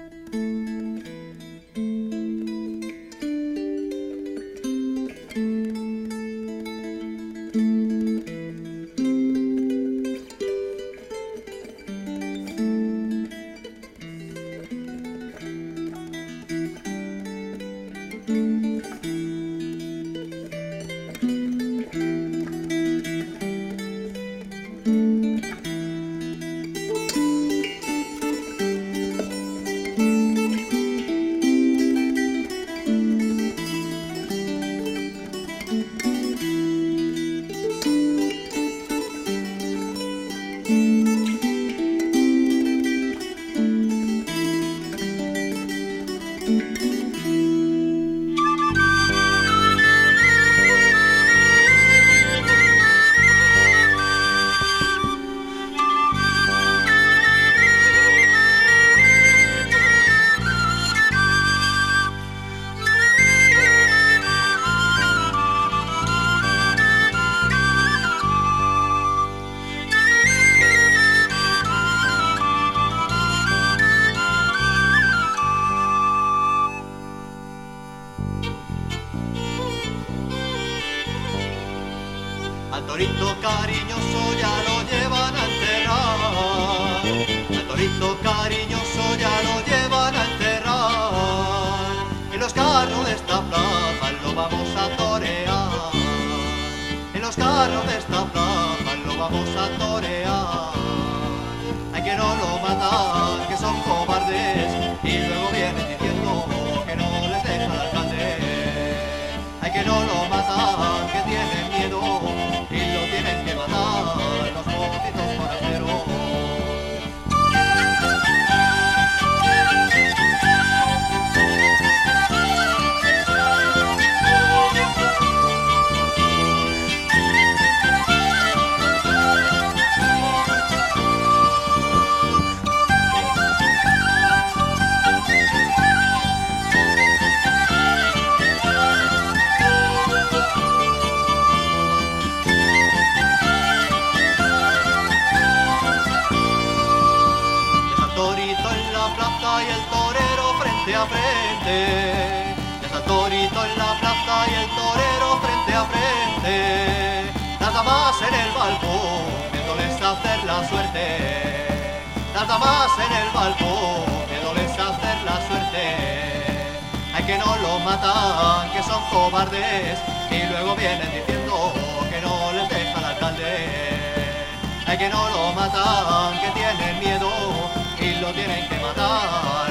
Al torito cariñoso ya lo llevan a enterrar. Al torito cariñoso ya lo llevan a enterrar. En los carros de esta plaza lo vamos a torear. En los carros de esta plaza lo vamos a torear. Hay que no lo matan, que son cobardes, y luego vienen diciendo que no les deja el alcalde. Hay que no lo matan, que tienen miedo y lo tienen que matar los poquitos forasteros. Y el torero frente a frente, ya está el torito en la plaza y el torero frente a frente, las damas en el balcón viéndoles hacer la suerte, las damas en el balcón viéndoles hacer la suerte. Hay que no lo matan, que son cobardes, y luego vienen diciendo que no les deja el alcalde. Hay que no lo matan, que tienen miedo y lo tienen que matar.